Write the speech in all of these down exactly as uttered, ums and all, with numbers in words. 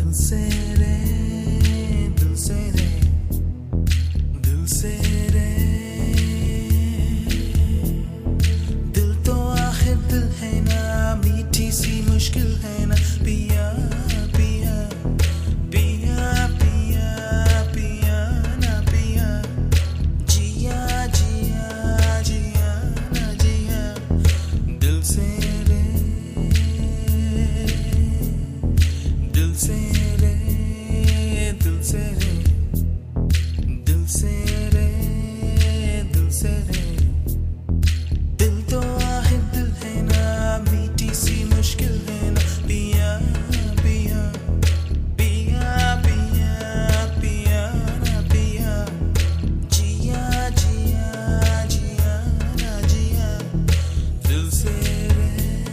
दिल से रे दिल से रे दिल से रे दिल तो आखिर दिल है ना, मीठी सी मुश्किल है ना, पिया पिया पिया पिया पिया ना पिया, जिया जिया जिया ना जिया, दिल से रे दिल से रे दिल से रे दिल से रे दिल से रे दिल तो आखिर दिल है ना, मीठी सी मुश्किल है ना, पिया पिया पिया पिया पिया ना पिया, जिया जिया जिया ना जिया, दिल से रे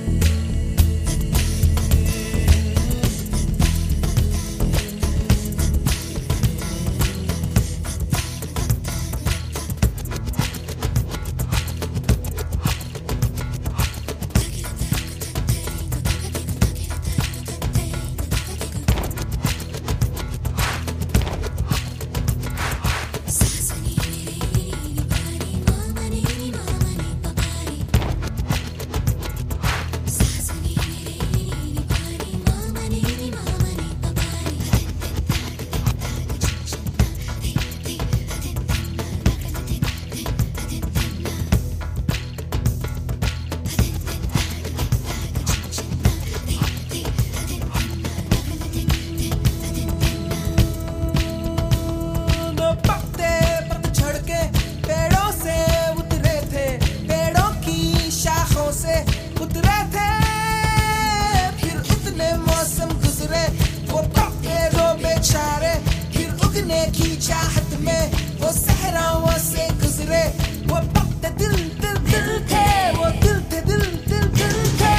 उतरे थे, फिर उतने मौसम गुजरे, वो पक्के रो बेचारे, फिर उगने की चाहत में वो सहराओं से गुजरे, वो पक्के दिल दिल दिल थे, वो दिल थे दिल दिल दिल थे,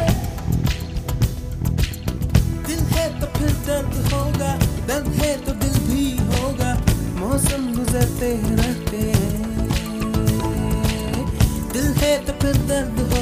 दिल है तो फिर दर्द होगा, दर्द है तो दिल भी होगा, मौसम गुजरते रहते हैं, दिल है तो फिर दर्द